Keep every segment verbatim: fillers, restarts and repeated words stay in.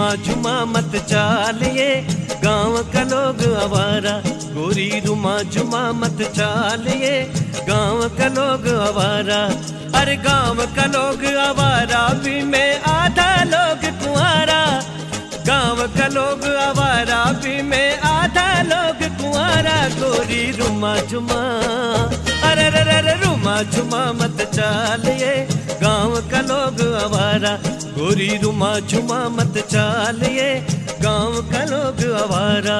रुमा झुमा मत चालिए, गांव का लोग आवारा। गोरी रुमा झुमा मत चालिए, गांव का लोग आवारा। अरे गांव का लोग आवारा भी मैं आधा लोग कुंवारा। गांव का लोग आवारा भी मैं आधा लोग कुंवारा। गोरी रुमा झुमा, अरे रे रे रुमा झुमा मत चालिए, गांव का लोग आवारा। गोरी रुमा झुमा मत चालिए, गांव का लोग आवारा।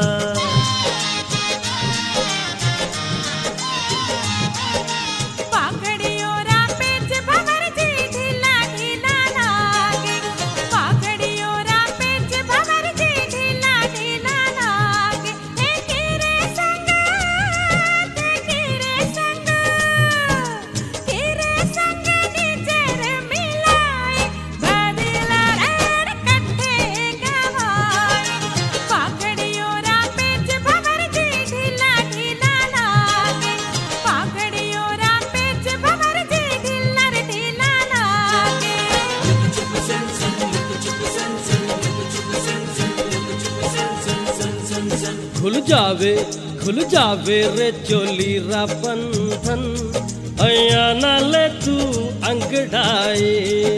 खुल जावे खुल जावे रे चोली रा बंधन, अया ना ले तू अंगड़ाए।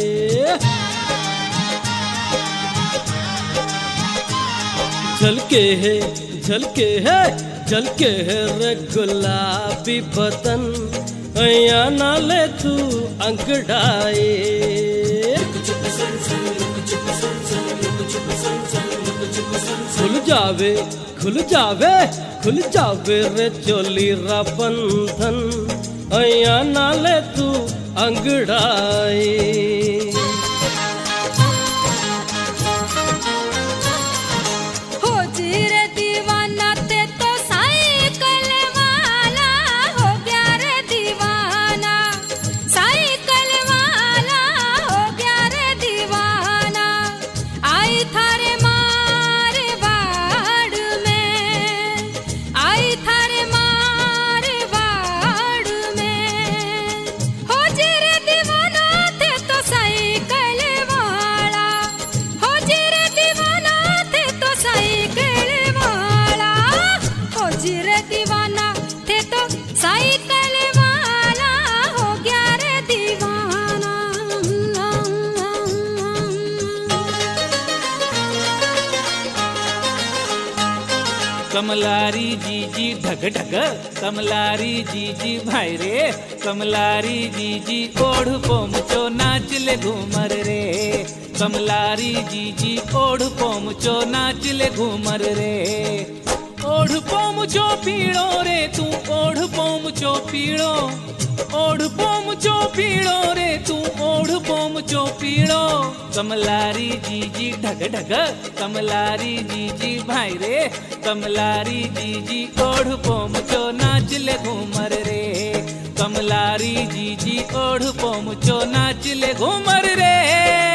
झलके है झलके है झलके है रे गुलाबी बदन, अया ना ले तू अंगड़ाए। खुल जावे खुल जावे खुल जावे रे चोली रा बंधन, अया ना ले तू अंगड़ाए। हो जी रे दीवाना ते तो साइकिल वाला हो गया रे दीवाना। साइकिल वाला हो गया रे दीवाना। आई थारे साइकिल वाला हो गया रे दीवाना। कमलारी जी जी ढग ढग, कमलारी जी जी भाई रे। कमलारी जी जी ओढ़ पोमचो नाच ले घूमर रे। कमलारी जी जी ओढ़ पोमचो नाच ले घूमर रे। ओढ़ पोमचो पीड़ो रे तू, ओढ़ पोमचो पीड़ो। ओढ़ पोमचो पीड़ो रे तू, ओढ़ पोमचो पीड़ो। कमलारी जी जी ढग ढग, कमलारी जी जी भाई रे। कमलारी जी जी ओढ़ पोमचो नाच ले घूमर रे। कमलारी जी जी ओढ़ पोमचो नाच ले घूमर रे।